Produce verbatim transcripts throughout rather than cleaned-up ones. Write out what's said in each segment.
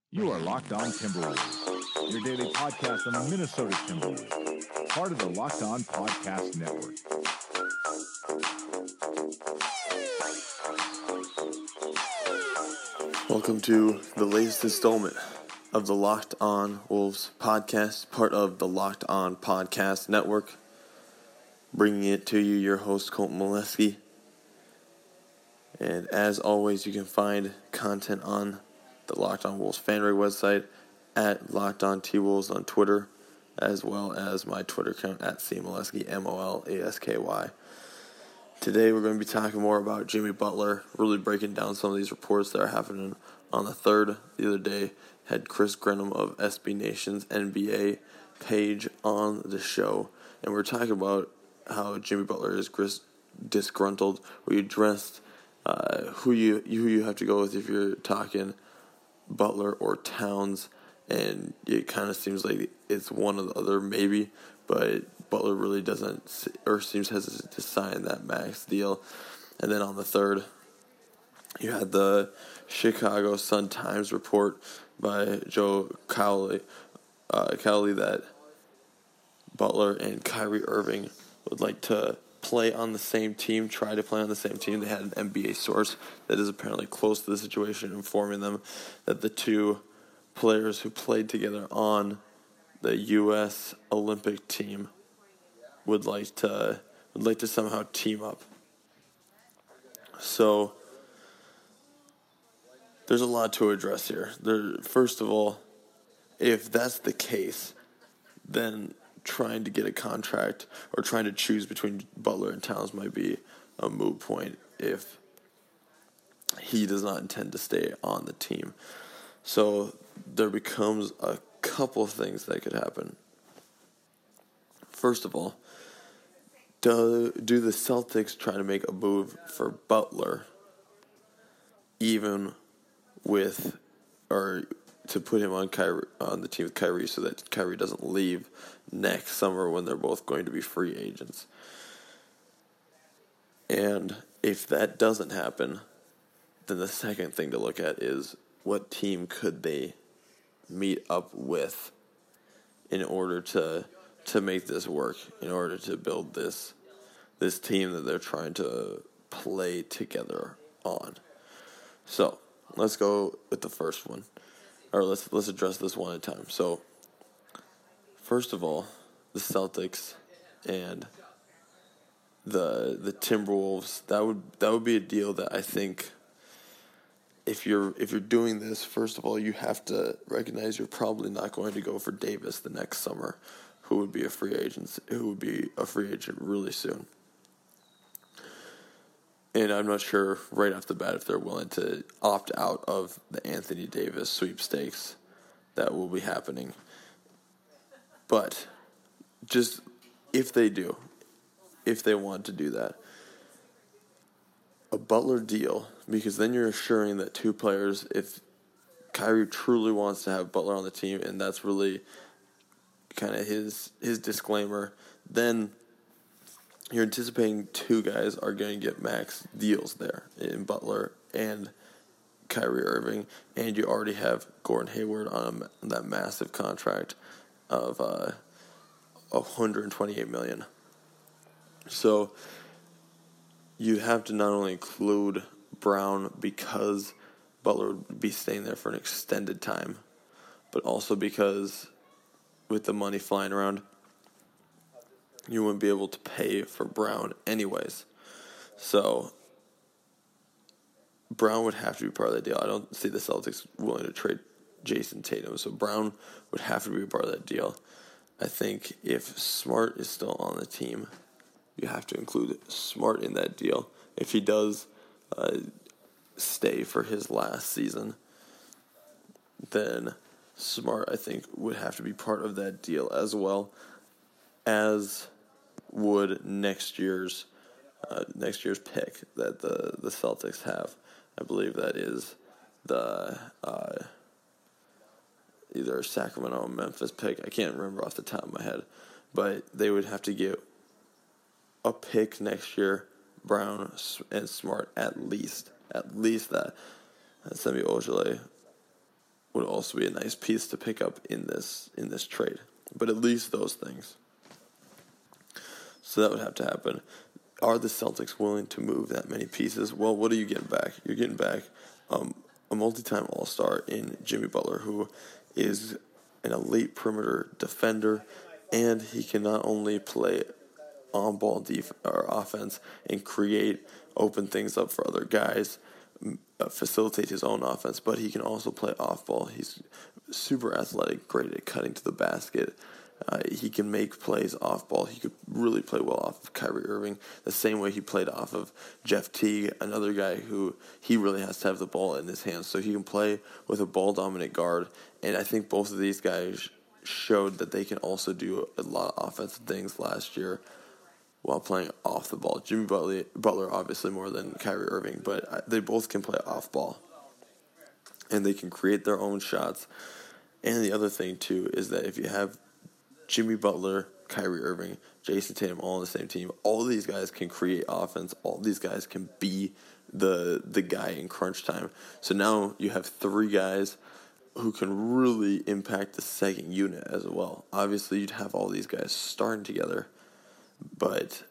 You are Locked On Timberwolves, your daily podcast on the Minnesota Timberwolves, part of the Locked On Podcast Network. Welcome to the latest installment of the Locked On Wolves podcast, part of the Locked On Podcast Network. Bringing it to you, your host, Colton Molesky. And as always, you can find content on the Locked On Wolves FanRag website, at Locked On T-Wolves on Twitter, as well as my Twitter account at C Molesky, M O L A S K Y. Today we're going to be talking more about Jimmy Butler, really breaking down some of these reports that are happening on the third. The other day, had Chris Grenham of S B Nation's N B A page on the show, and we're talking about how Jimmy Butler is gris- disgruntled. We addressed uh, who you who you have to go with if you're talking Butler or Towns, and it kind of seems like it's one or the other maybe, but Butler really doesn't, or seems hesitant to sign that max deal. And then on the third, you had the Chicago Sun-Times report by Joe Cowley, uh, Cowley that Butler and Kyrie Irving would like to play on the same team, try to play on the same team. They had an N B A source that is apparently close to the situation, informing them that the two players who played together on the U S Olympic team would like to would like to somehow team up. So there's a lot to address here. There, first of all, if that's the case, then trying to get a contract or trying to choose between Butler and Towns might be a moot point if he does not intend to stay on the team. So there becomes a couple things that could happen. First of all, do, do the Celtics try to make a move for Butler even with, or to put him on Kyrie, on the team with Kyrie so that Kyrie doesn't leave next summer when they're both going to be free agents? And if that doesn't happen, then the second thing to look at is what team could they meet up with in order to to make this work, in order to build this this team that they're trying to play together on. So let's go with the first one. Or let's let's address this one at a time. So, first of all, the Celtics and the the Timberwolves, that would that would be a deal that I think if you're if you're doing this, first of all, you have to recognize you're probably not going to go for Davis the next summer, who would be a free agent who would be a free agent really soon. And I'm not sure right off the bat if they're willing to opt out of the Anthony Davis sweepstakes that will be happening. But just if they do, if they want to do that, a Butler deal, because then you're assuring that two players, if Kyrie truly wants to have Butler on the team, and that's really kind of his his disclaimer, then you're anticipating two guys are going to get max deals there in Butler and Kyrie Irving, and you already have Gordon Hayward on a, that massive contract of uh, one hundred twenty-eight million dollars. So you have to not only include Brown because Butler would be staying there for an extended time, but also because with the money flying around, you wouldn't be able to pay for Brown anyways. So Brown would have to be part of that deal. I don't see the Celtics willing to trade Jason Tatum, so Brown would have to be a part of that deal. I think if Smart is still on the team, you have to include Smart in that deal. If he does uh, stay for his last season, then Smart, I think, would have to be part of that deal as well, as would next year's uh, next year's pick that the, the Celtics have. I believe that is the uh, either Sacramento or Memphis pick. I can't remember off the top of my head, but they would have to get a pick next year, Brown and Smart at least, at least that. Semi Ojeleye would also be a nice piece to pick up in this in this trade. But at least those things. So that would have to happen. Are the Celtics willing to move that many pieces? Well, what are you getting back? You're getting back um, a multi-time All-Star in Jimmy Butler, who is an elite perimeter defender, and he can not only play on-ball def- or offense and create, open things up for other guys, uh, facilitate his own offense, but he can also play off-ball. He's super athletic, great at cutting to the basket. Uh, he can make plays off ball. He could really play well off of Kyrie Irving, the same way he played off of Jeff Teague, another guy who he really has to have the ball in his hands. So he can play with a ball-dominant guard. And I think both of these guys showed that they can also do a lot of offensive things last year while playing off the ball. Jimmy Butler, Butler obviously more than Kyrie Irving, but they both can play off ball. And they can create their own shots. And the other thing, too, is that if you have Jimmy Butler, Kyrie Irving, Jason Tatum all on the same team, all these guys can create offense. All these guys can be the the guy in crunch time. So now you have three guys who can really impact the second unit as well. Obviously, you'd have all these guys starting together, but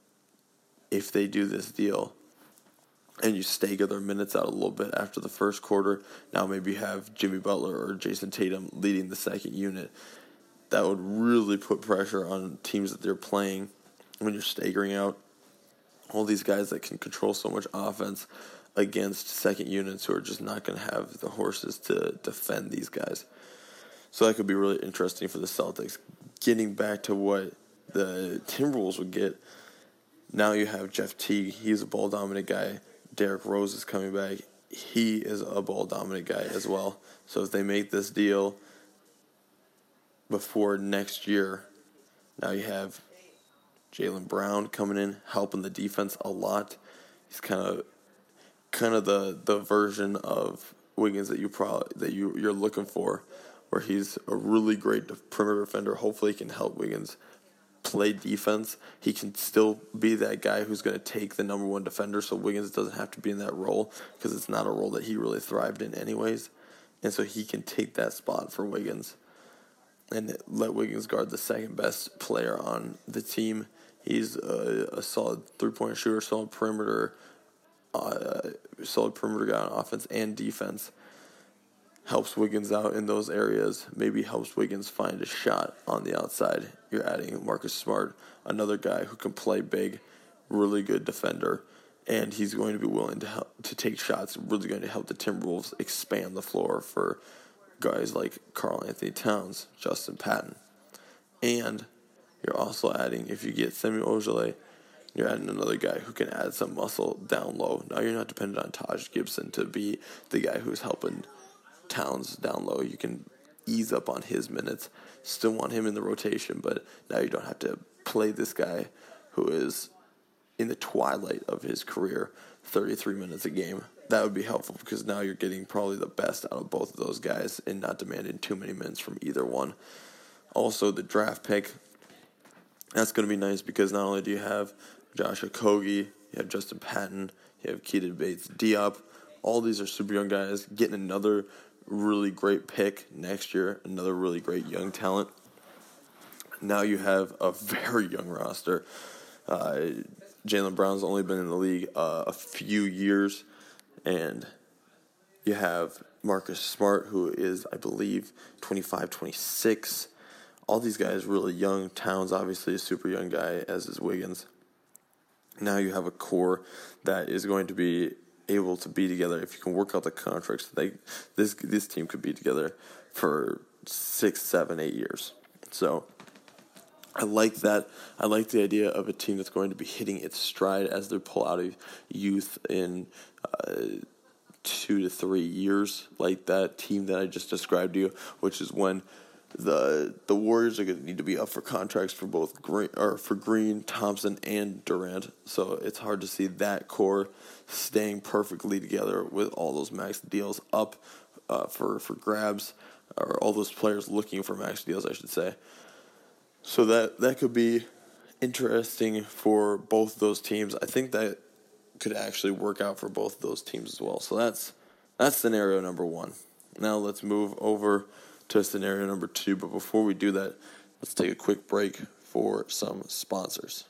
if they do this deal and you stagger their minutes out a little bit after the first quarter, now maybe you have Jimmy Butler or Jason Tatum leading the second unit. That would really put pressure on teams that they're playing when you're staggering out all these guys that can control so much offense against second units who are just not going to have the horses to defend these guys. So that could be really interesting for the Celtics. Getting back to what the Timberwolves would get, now you have Jeff Teague. He's a ball-dominant guy. Derrick Rose is coming back. He is a ball-dominant guy as well. So if they make this deal before next year, now you have Jaylen Brown coming in, helping the defense a lot. He's kind of, kind of the, the version of Wiggins that you probably that you you're looking for, where he's a really great perimeter defender. Hopefully, he can help Wiggins play defense. He can still be that guy who's going to take the number one defender, so Wiggins doesn't have to be in that role because it's not a role that he really thrived in anyways, and so he can take that spot for Wiggins and let Wiggins guard the second best player on the team. He's a, a solid three-point shooter, solid perimeter, uh, solid perimeter guy on offense and defense. Helps Wiggins out in those areas. Maybe helps Wiggins find a shot on the outside. You're adding Marcus Smart, another guy who can play big, really good defender, and he's going to be willing to help, to take shots. Really going to help the Timberwolves expand the floor for guys like Karl Anthony Towns, Justin Patton. And you're also adding, if you get Samuel Ojeleye, you're adding another guy who can add some muscle down low. Now you're not dependent on Taj Gibson to be the guy who's helping Towns down low. You can ease up on his minutes. Still want him in the rotation, but now you don't have to play this guy who is in the twilight of his career, thirty-three minutes a game. That would be helpful because now you're getting probably the best out of both of those guys and not demanding too many minutes from either one. Also, the draft pick, that's going to be nice because not only do you have Josh Okogie, you have Justin Patton, you have Keita Bates-Diop. All these are super young guys. Getting another really great pick next year, another really great young talent. Now you have a very young roster. Uh, Jaylen Brown's only been in the league uh, a few years. And you have Marcus Smart, who is, I believe, twenty-five, twenty-six. All these guys really young. Towns, obviously, a super young guy, as is Wiggins. Now you have a core that is going to be able to be together. If you can work out the contracts, they, this this team could be together for six, seven, eight years. So I like that. I like the idea of a team that's going to be hitting its stride as they pull out of youth in uh, two to three years, like that team that I just described to you, which is when the the Warriors are going to need to be up for contracts for both Green, or for Green, Thompson, and Durant. So it's hard to see that core staying perfectly together with all those max deals up uh, for for grabs, or all those players looking for max deals, I should say. So that that could be interesting for both those teams. I think that could actually work out for both of those teams as well. So that's that's scenario number one. Now let's move over to scenario number two. But before we do that, let's take a quick break for some sponsors.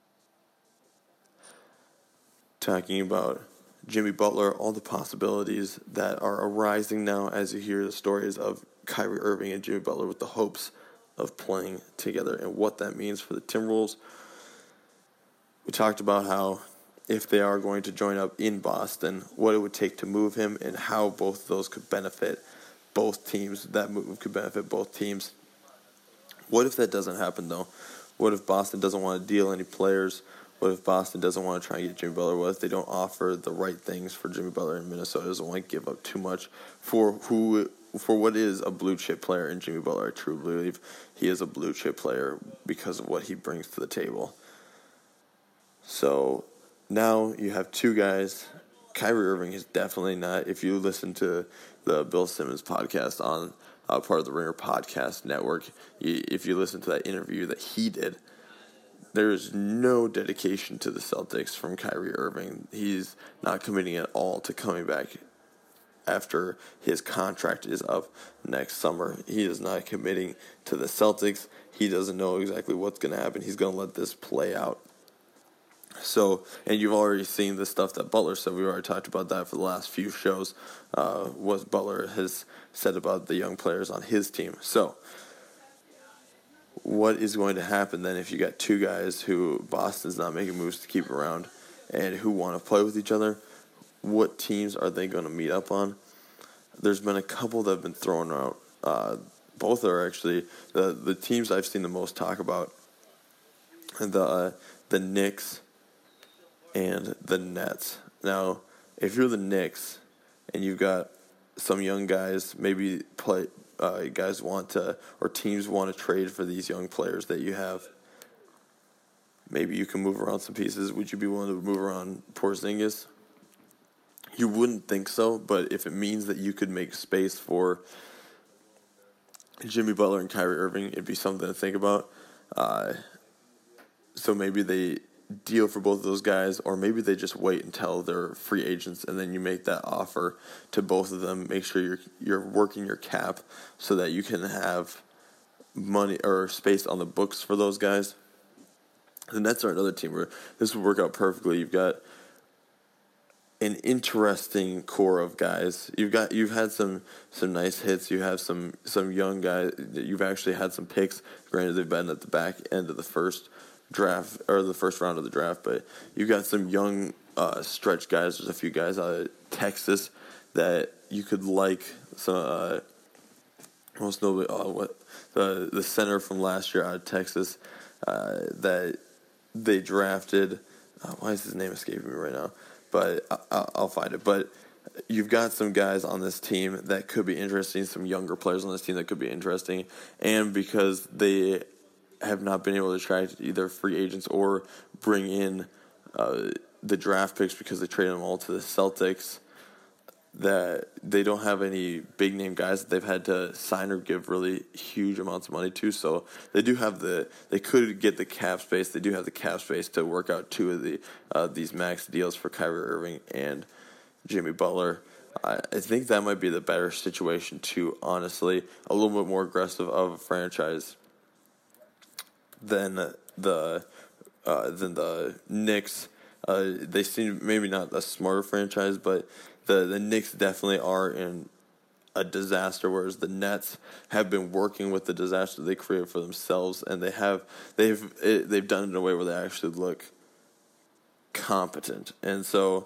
Talking about Jimmy Butler, all the possibilities that are arising now as you hear the stories of Kyrie Irving and Jimmy Butler with the hopes of playing together and what that means for the Timberwolves. We talked about how if they are going to join up in Boston, what it would take to move him and how both of those could benefit both teams. That move could benefit both teams. What if that doesn't happen, though? What if Boston doesn't want to deal any players? What if Boston doesn't want to try and get Jimmy Butler? What if they don't offer the right things for Jimmy Butler and Minnesota doesn't want to give up too much for who for what is a blue-chip player in Jimmy Butler? I truly believe he is a blue-chip player because of what he brings to the table. So now you have two guys. Kyrie Irving is definitely not, if you listen to the Bill Simmons podcast on uh, part of the Ringer Podcast Network, you, if you listen to that interview that he did, there is no dedication to the Celtics from Kyrie Irving. He's not committing at all to coming back after his contract is up next summer. He is not committing to the Celtics. He doesn't know exactly what's going to happen. He's going to let this play out. So, and you've already seen the stuff that Butler said. We've already talked about that for the last few shows, uh, what Butler has said about the young players on his team. So, what is going to happen then if you got two guys who Boston's not making moves to keep around and who want to play with each other? What teams are they going to meet up on? There's been a couple that have been thrown out. Uh, both are actually the the teams I've seen the most talk about. The uh, the Knicks and the Nets. Now, if you're the Knicks and you've got some young guys, maybe play uh, guys want to or teams want to trade for these young players that you have. Maybe you can move around some pieces. Would you be willing to move around Porzingis? You wouldn't think so, but if it means that you could make space for Jimmy Butler and Kyrie Irving, it'd be something to think about. Uh, so maybe they deal for both of those guys, or maybe they just wait until they're free agents, and then you make that offer to both of them. Make sure you're you're working your cap so that you can have money or space on the books for those guys. The Nets are another team where this would work out perfectly. You've got an interesting core of guys. You've got you've had some some nice hits. You have some some young guys. You've actually had some picks. Granted, they've been at the back end of the first draft or the first round of the draft, but you've got some young uh, stretch guys. There's a few guys out of Texas that you could like. So uh, most notably, uh, what the the center from last year out of Texas uh, that they drafted. Uh, why is his name escaping me right now? But I, I'll find it. But you've got some guys on this team that could be interesting, some younger players on this team that could be interesting. And because they have not been able to attract either free agents or bring in uh, the draft picks because they traded them all to the Celtics, that they don't have any big-name guys that they've had to sign or give really huge amounts of money to. So they do have the – they could get the cap space. They do have the cap space to work out two of the uh, these max deals for Kyrie Irving and Jimmy Butler. I, I think that might be the better situation too, honestly. A little bit more aggressive of a franchise than the uh, than the Knicks. Uh, they seem maybe not a smarter franchise, but – The the Knicks definitely are in a disaster, whereas the Nets have been working with the disaster they created for themselves, and they have they've it, they've done it in a way where they actually look competent. And so,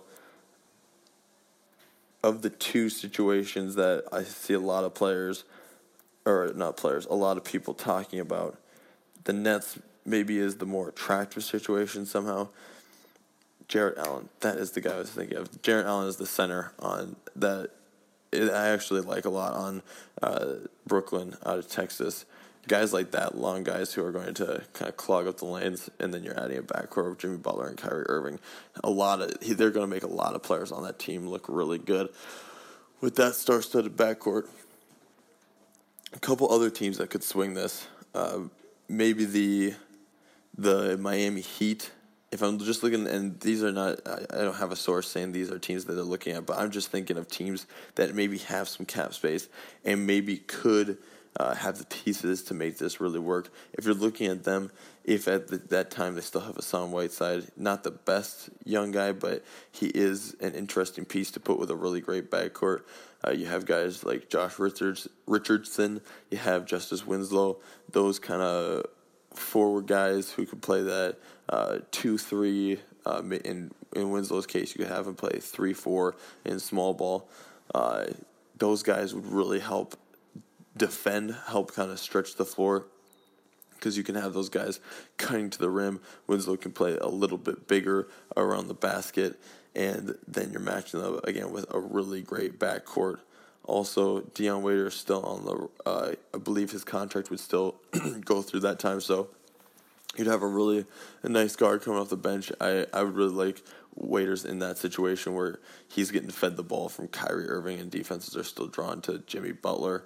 of the two situations that I see a lot of players, or not players, a lot of people talking about, the Nets maybe is the more attractive situation somehow. Jarrett Allen, that is the guy I was thinking of. Jarrett Allen is the center on that I actually like a lot on uh, Brooklyn out of Texas. Guys like that, long guys who are going to kind of clog up the lanes, and then you're adding a backcourt of Jimmy Butler and Kyrie Irving. A lot of they're going to make a lot of players on that team look really good with that star-studded backcourt. A couple other teams that could swing this, uh, maybe the the Miami Heat. if I'm just looking, and these are not, I don't have a source saying these are teams that they're looking at, but I'm just thinking of teams that maybe have some cap space and maybe could uh, have the pieces to make this really work. If you're looking at them, if at the, that time they still have Hassan Whiteside, not the best young guy, but he is an interesting piece to put with a really great backcourt. Uh, you have guys like Josh Richards, Richardson, you have Justice Winslow, those kind of forward guys who could play that uh, two three. Uh, in in Winslow's case, you could have him play three four in small ball. Uh, those guys would really help defend, help kind of stretch the floor, because you can have those guys cutting to the rim. Winslow can play a little bit bigger around the basket, and then you're matching them again with a really great backcourt. Also, Dion Waiters still on the, uh, I believe his contract would still go through that time, so you'd have a really a nice guard coming off the bench. I, I would really like Waiters in that situation where he's getting fed the ball from Kyrie Irving and defenses are still drawn to Jimmy Butler.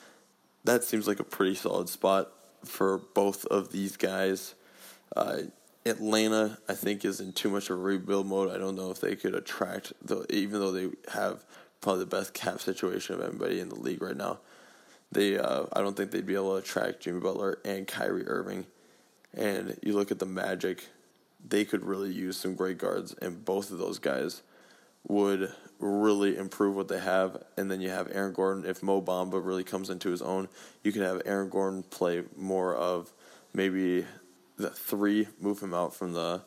That seems like a pretty solid spot for both of these guys. Uh, Atlanta, I think, is in too much of a rebuild mode. I don't know if they could attract, the, even though they have probably the best cap situation of anybody in the league right now. They, uh, I don't think they'd be able to attract Jimmy Butler and Kyrie Irving. And you look at the Magic, they could really use some great guards, and both of those guys would really improve what they have. And then you have Aaron Gordon. If Mo Bamba really comes into his own, you could have Aaron Gordon play more of maybe the three, move him out from the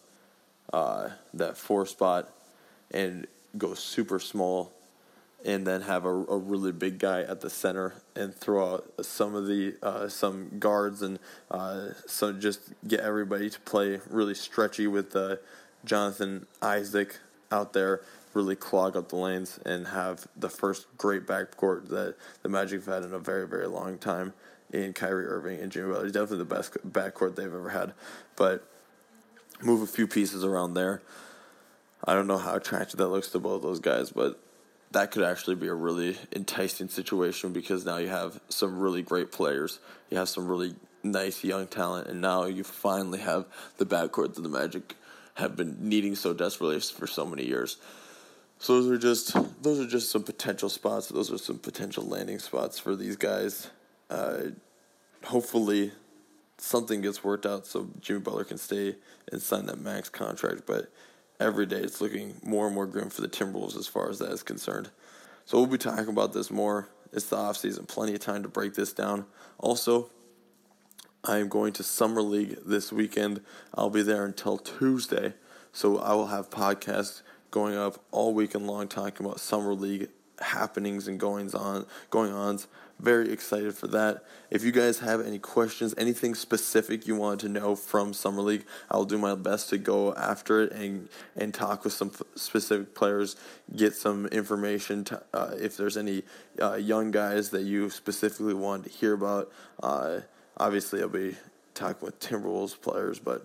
uh, that four spot, and go super small, and then have a, a really big guy at the center and throw out some of the uh, some guards and uh, so just get everybody to play really stretchy with uh, Jonathan Isaac out there, really clog up the lanes and have the first great backcourt that the Magic have had in a very, very long time in Kyrie Irving and Jimmy Butler. Definitely the best backcourt they've ever had. But move a few pieces around there. I don't know how attractive that looks to both those guys, but that could actually be a really enticing situation because now you have some really great players. You have some really nice young talent, and now you finally have the backcourt that the Magic have been needing so desperately for so many years. So those are just those are just some potential spots. Those are some potential landing spots for these guys. Uh, hopefully something gets worked out so Jimmy Butler can stay and sign that max contract, but every day it's looking more and more grim for the Timberwolves as far as that is concerned. So we'll be talking about this more. It's the offseason, plenty of time to break this down. Also, I am going to Summer League this weekend. I'll be there until Tuesday, so I will have podcasts going up all weekend long talking about Summer League happenings and goings on, going ons. Very excited for that. If you guys have any questions, anything specific you want to know from Summer League, I'll do my best to go after it and and talk with some specific players, get some information. To, uh, if there's any uh, young guys that you specifically want to hear about, uh, obviously I'll be talking with Timberwolves players, but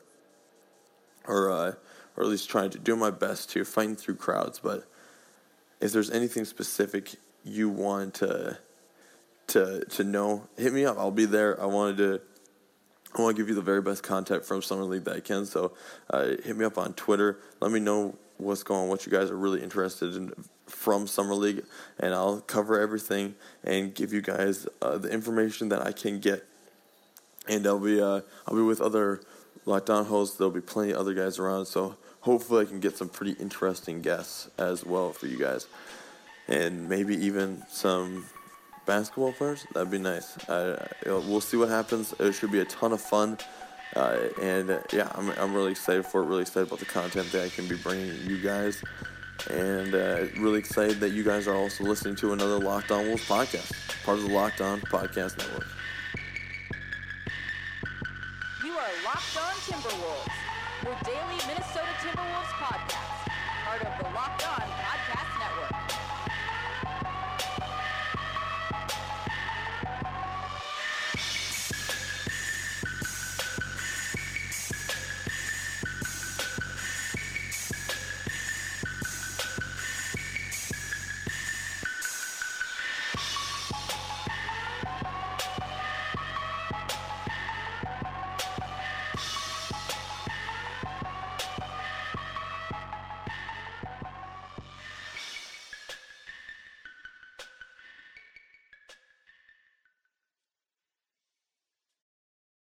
or uh, or at least trying to do my best to fighting through crowds. But if there's anything specific you want to to to know, hit me up. I'll be there. I wanted to I want to give you the very best content from Summer League that I can. So uh, hit me up on Twitter. Let me know what's going on, what you guys are really interested in from Summer League, and I'll cover everything and give you guys uh, the information that I can get. And I'll be uh, I'll be with other Lockdown hosts. There'll be plenty of other guys around. So hopefully I can get some pretty interesting guests as well for you guys, and maybe even some basketball players. That'd be nice. Uh, we'll see what happens. It should be a ton of fun, uh, and uh, yeah, I'm I'm really excited for it. Really excited about the content that I can be bringing you guys, and uh, really excited that you guys are also listening to another Locked On Wolves podcast, part of the Locked On Podcast Network. You are Locked On Timberwolves, your daily Minnesota Timberwolves podcast.